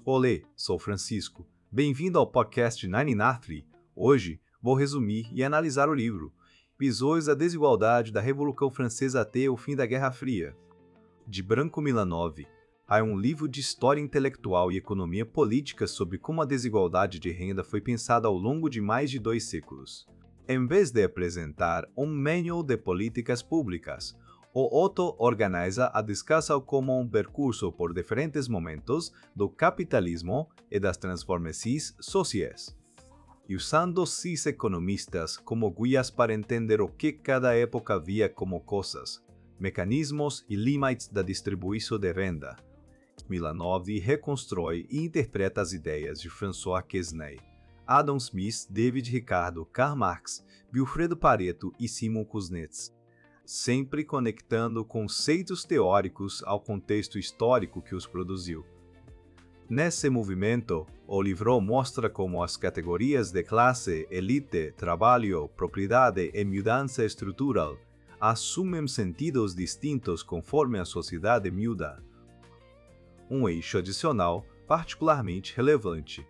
Olê, sou Francisco. Bem-vindo ao podcast 993. Hoje vou resumir e analisar o livro Visões da Desigualdade da Revolução Francesa até o fim da Guerra Fria, de Branko Milanov. É um livro de história intelectual e economia política sobre como a desigualdade de renda foi pensada ao longo de mais de 2 séculos. Em vez de apresentar um manual de políticas públicas, o autor organiza a discussão como um percurso por diferentes momentos do capitalismo e das transformações sociais, e usando 6 economistas como guias para entender o que cada época via como coisas, mecanismos e limites da distribuição de renda. Milanov reconstrói e interpreta as ideias de François Quesnay, Adam Smith, David Ricardo, Karl Marx, Wilfredo Pareto e Simon Kuznets, sempre conectando conceitos teóricos ao contexto histórico que os produziu. Nesse movimento, o livro mostra como as categorias de classe, elite, trabalho, propriedade e mudança estrutural assumem sentidos distintos conforme a sociedade muda. Um eixo adicional particularmente relevante.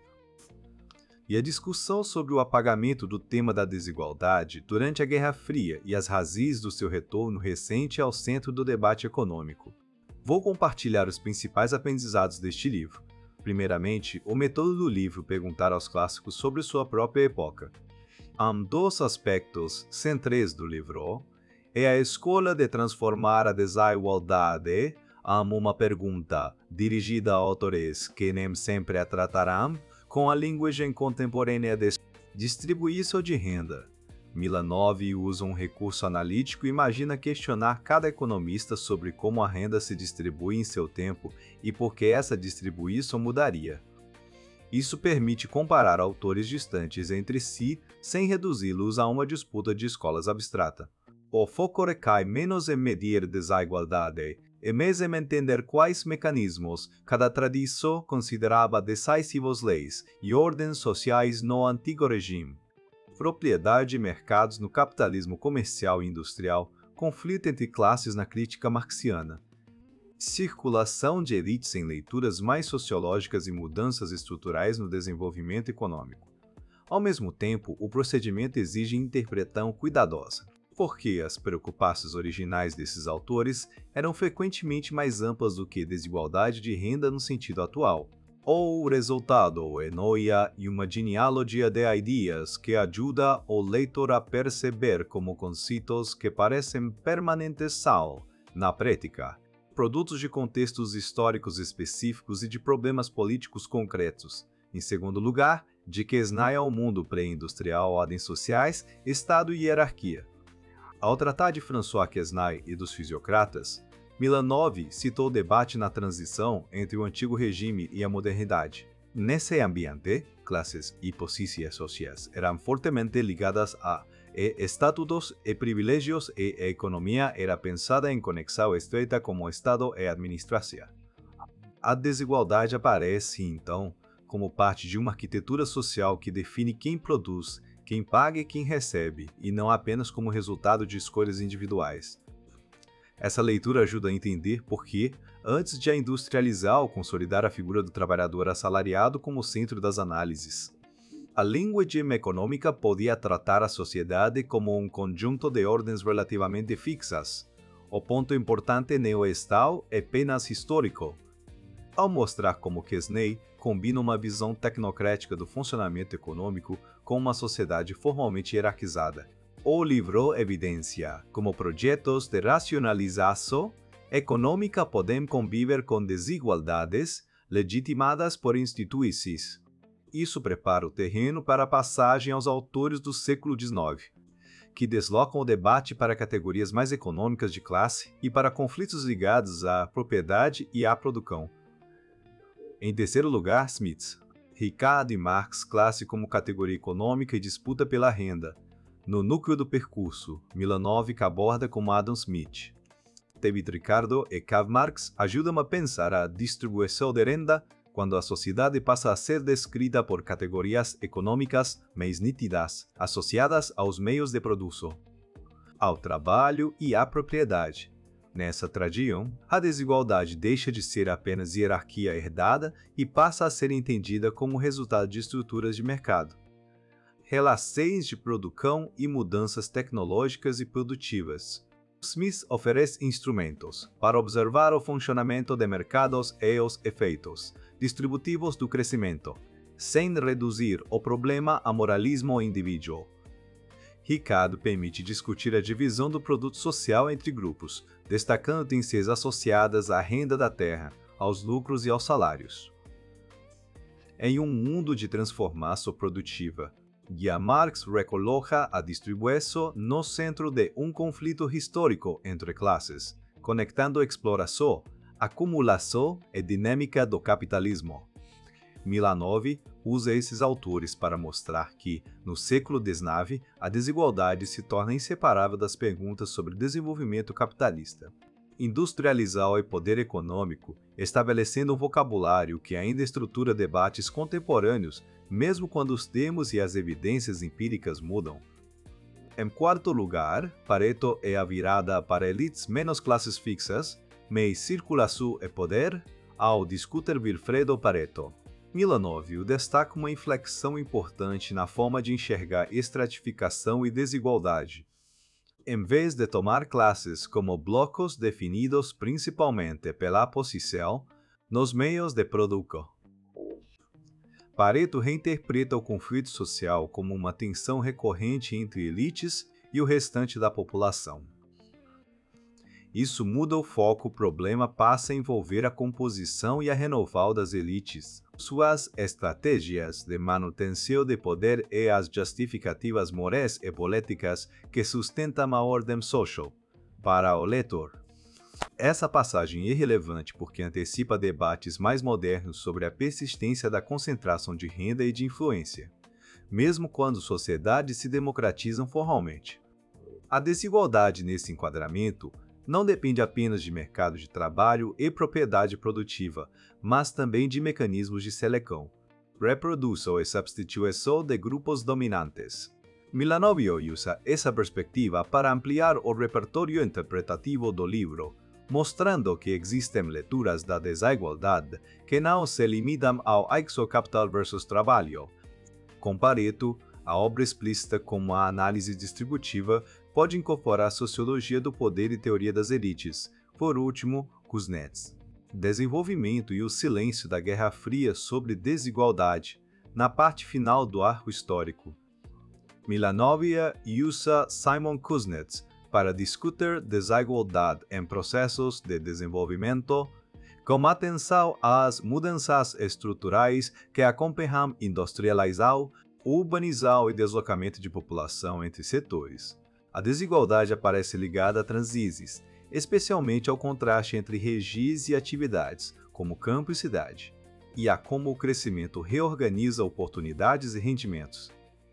E a discussão sobre o apagamento do tema da desigualdade durante a Guerra Fria e as razões do seu retorno recente ao centro do debate econômico. Vou compartilhar os principais aprendizados deste livro. Primeiramente, o método do livro perguntar aos clássicos sobre sua própria época. Há 2 aspectos centrais do livro. É a escolha de transformar a desigualdade em uma pergunta dirigida a autores que nem sempre a tratarão com a linguagem contemporânea de distribuição de renda. Milanov usa um recurso analítico e imagina questionar cada economista sobre como a renda se distribui em seu tempo e por que essa distribuição mudaria. Isso permite comparar autores distantes entre si sem reduzi-los a uma disputa de escolas abstrata. O foco recai menos em medir desigualdade e mais em entender quais mecanismos cada tradição considerava decisivos leis e ordens sociais no antigo regime. Propriedade e mercados no capitalismo comercial e industrial, conflito entre classes na crítica marxiana. Circulação de elites em leituras mais sociológicas e mudanças estruturais no desenvolvimento econômico. Ao mesmo tempo, o procedimento exige interpretação cuidadosa, porque as preocupações originais desses autores eram frequentemente mais amplas do que desigualdade de renda no sentido atual. O resultado é noia e uma genealogia de ideias que ajuda o leitor a perceber como conceitos que parecem permanentes são, na prática, produtos de contextos históricos específicos e de problemas políticos concretos. Em segundo lugar, de Quesnay ao mundo pré-industrial, ordens sociais, Estado e hierarquia. Ao tratar de François Quesnay e dos fisiocratas, Milanov citou o debate na transição entre o antigo regime e a modernidade. Nesse ambiente, classes e posições sociais eram fortemente ligadas a estatutos e privilégios e a economia era pensada em conexão estreita com o Estado e a administração. A desigualdade aparece, então, como parte de uma arquitetura social que define quem produz, quem paga e quem recebe, e não apenas como resultado de escolhas individuais. Essa leitura ajuda a entender por que, antes de a industrializar ou consolidar a figura do trabalhador assalariado como centro das análises, a linguagem econômica podia tratar a sociedade como um conjunto de ordens relativamente fixas. O ponto importante não está é apenas histórico. Ao mostrar como Quesnay combina uma visão tecnocrática do funcionamento econômico com uma sociedade formalmente hierarquizada, o livro evidencia como projetos de racionalização econômica podem conviver com desigualdades legitimadas por instituições. Isso prepara o terreno para a passagem aos autores do século XIX, que deslocam o debate para categorias mais econômicas de classe e para conflitos ligados à propriedade e à produção. Em terceiro lugar, Smith. Ricardo e Marx, classe como categoria econômica e disputa pela renda. No núcleo do percurso, Milanov aborda como Adam Smith. David Ricardo e Karl Marx ajudam a pensar a distribuição de renda quando a sociedade passa a ser descrita por categorias econômicas mais nítidas, associadas aos meios de produção, ao trabalho e à propriedade. Nessa tradição, a desigualdade deixa de ser apenas hierarquia herdada e passa a ser entendida como resultado de estruturas de mercado, relações de produção e mudanças tecnológicas e produtivas. Smith oferece instrumentos para observar o funcionamento de mercados e os efeitos distributivos do crescimento, sem reduzir o problema a moralismo individual. Ricardo permite discutir a divisão do produto social entre grupos, destacando tendências associadas à renda da terra, aos lucros e aos salários. Em um mundo de transformação produtiva, Guia Marx recoloca a distribuição no centro de um conflito histórico entre classes, conectando exploração, acumulação e dinâmica do capitalismo. Milanov usa esses autores para mostrar que, no século XIX, a desigualdade se torna inseparável das perguntas sobre desenvolvimento capitalista. Industrializar o poder econômico, estabelecendo um vocabulário que ainda estrutura debates contemporâneos, mesmo quando os termos e as evidências empíricas mudam. Em quarto lugar, Pareto é a virada para elites menos classes fixas, mais circulação e poder, ao discutir Vilfredo Pareto. Milanov destaca uma inflexão importante na forma de enxergar estratificação e desigualdade. Em vez de tomar classes como blocos definidos principalmente pela posição nos meios de produção, Pareto reinterpreta o conflito social como uma tensão recorrente entre elites e o restante da população. Isso muda o foco, o problema passa a envolver a composição e a renoval das elites, suas estratégias de manutenção de poder e as justificativas morais e políticas que sustentam a ordem social. Para o leitor, essa passagem é relevante porque antecipa debates mais modernos sobre a persistência da concentração de renda e de influência, mesmo quando sociedades se democratizam formalmente. A desigualdade nesse enquadramento não depende apenas de mercado de trabalho e propriedade produtiva, mas também de mecanismos de seleção, reprodução e substituição de grupos dominantes. Milanov usa essa perspectiva para ampliar o repertório interpretativo do livro, mostrando que existem leituras da desigualdade que não se limitam ao eixo capital versus trabalho. Com Pareto, a obra explícita como a análise distributiva pode incorporar a sociologia do poder e teoria das elites. Por último, Kuznets. Desenvolvimento e o silêncio da Guerra Fria sobre desigualdade, na parte final do arco histórico. Milanov usa Simon Kuznets para discutir desigualdade em processos de desenvolvimento, com atenção às mudanças estruturais que acompanham industrialização, urbanização e deslocamento de população entre setores. A desigualdade aparece ligada a transições, especialmente ao contraste entre regiões e atividades, como campo e cidade, e a como o crescimento reorganiza oportunidades e rendimentos.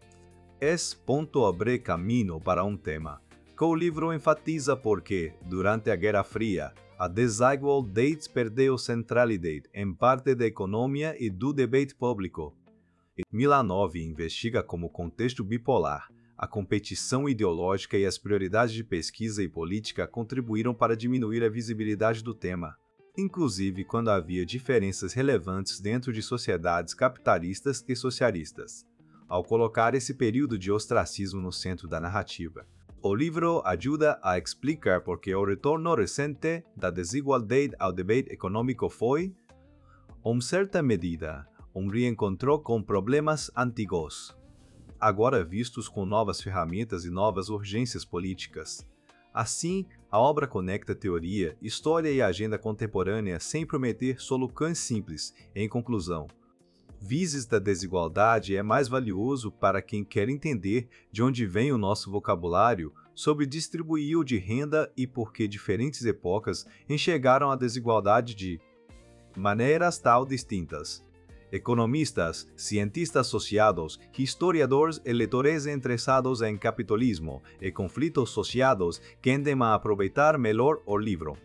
Ponto abre caminho para um tema que o livro enfatiza porque, durante a Guerra Fria, a desigualdade perdeu centralidade em parte da economia e do debate público. Milanov investiga como contexto bipolar, a competição ideológica e as prioridades de pesquisa e política contribuíram para diminuir a visibilidade do tema, inclusive quando havia diferenças relevantes dentro de sociedades capitalistas e socialistas, ao colocar esse período de ostracismo no centro da narrativa. O livro ajuda a explicar por que o retorno recente da desigualdade ao debate econômico foi, em certa medida, um reencontro com problemas antigos, agora vistos com novas ferramentas e novas urgências políticas. Assim, a obra conecta teoria, história e agenda contemporânea sem prometer soluções simples. Em conclusão, Vises da desigualdade é mais valioso para quem quer entender de onde vem o nosso vocabulário sobre distribuir de renda e por que diferentes épocas enxergaram a desigualdade de maneiras tal distintas. Economistas, cientistas associados, historiadores e leitores interessados em capitalismo e conflitos associados tendem a aproveitar melhor o livro,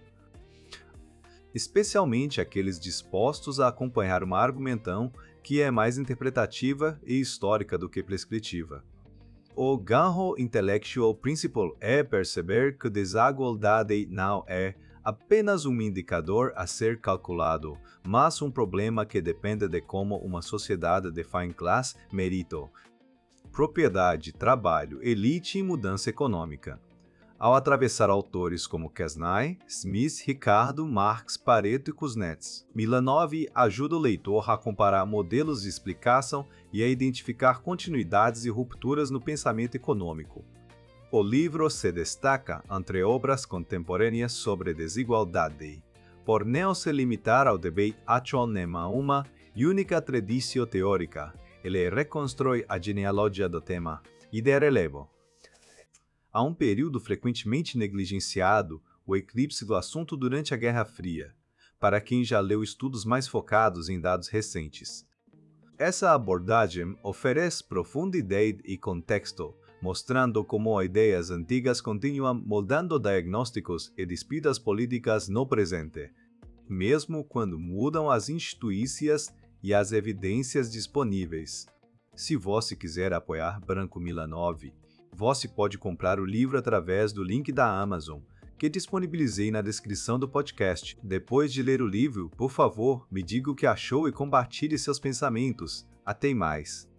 especialmente aqueles dispostos a acompanhar uma argumentação que é mais interpretativa e histórica do que prescritiva. O ganho intelectual principal é perceber que desigualdade não é apenas um indicador a ser calculado, mas um problema que depende de como uma sociedade define classe, mérito, propriedade, trabalho, elite e mudança econômica. Ao atravessar autores como Quesnay, Smith, Ricardo, Marx, Pareto e Kuznets, Milanov ajuda o leitor a comparar modelos de explicação e a identificar continuidades e rupturas no pensamento econômico. O livro se destaca entre obras contemporâneas sobre desigualdade, por não se limitar ao debate atual numa uma única tradição teórica. Ele reconstrói a genealogia do tema e de relevo. Há um período frequentemente negligenciado, o eclipse do assunto durante a Guerra Fria, para quem já leu estudos mais focados em dados recentes. Essa abordagem oferece profundidade e contexto, mostrando como ideias antigas continuam moldando diagnósticos e disputas políticas no presente, mesmo quando mudam as instituições e as evidências disponíveis. Se você quiser apoiar Branko Milanov, você pode comprar o livro através do link da Amazon, que disponibilizei na descrição do podcast. Depois de ler o livro, por favor, me diga o que achou e compartilhe seus pensamentos. Até mais!